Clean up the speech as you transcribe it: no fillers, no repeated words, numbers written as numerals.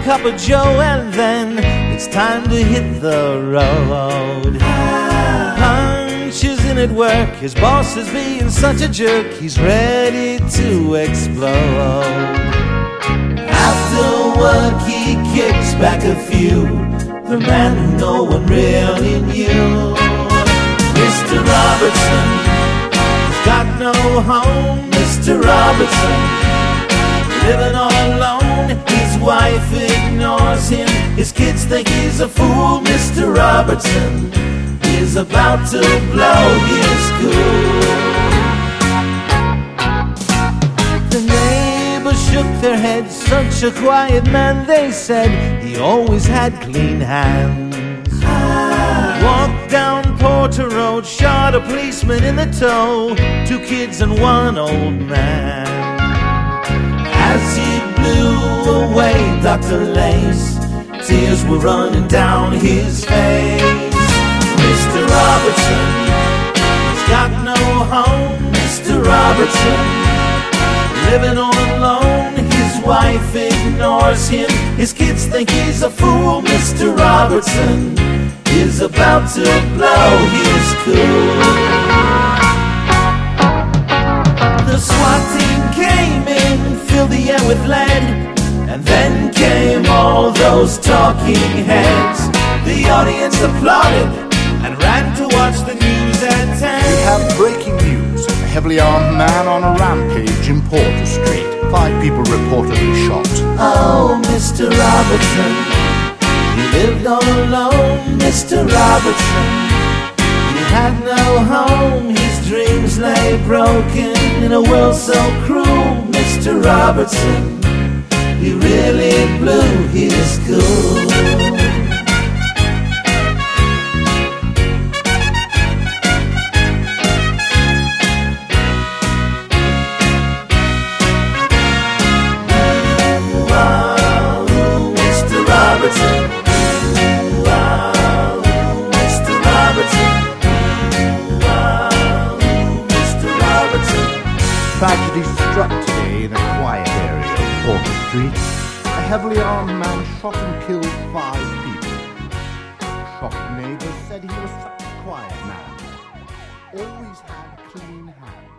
cup of joe, and then it's time to hit the road. Punch isn't at work, his boss is being such a jerk, he's ready to explode. After work he kicks back a few, the man who no one really knew. Mr. Robertson, he's got no home. Mr. Robertson, living all alone. His wife ignores him, his kids think he's a fool. Mr. Robertson is about to blow his cool. The neighbors shook their heads, such a quiet man, they said. He always had clean hands. Walked down Porter Road, shot a policeman in the toe, 2 kids and 1 old man. As he blew away Dr. Lace, tears were running down his face. Mr. Robertson, he's got no home. Mr. Robertson, living all alone. His wife ignores him, his kids think he's a fool. Mr. Robertson is about to blow his cool. The SWAT team came in, filled the air with lead, and then came all those talking heads. The audience applauded and ran to watch the news at 10. We have breaking news. A heavily armed man on a rampage in Porter Street. 5 people reportedly shot. Oh, Mr. Robertson, he lived all alone. Mr. Robertson, he had no home. His dreams lay broken in a world so cruel. Mr. Robertson, he really blew his cool. Tragedy struck today in a quiet area of Porter Street. A heavily armed man shot and killed 5 people. Shocked neighbors said he was such a quiet man. Always had clean hands.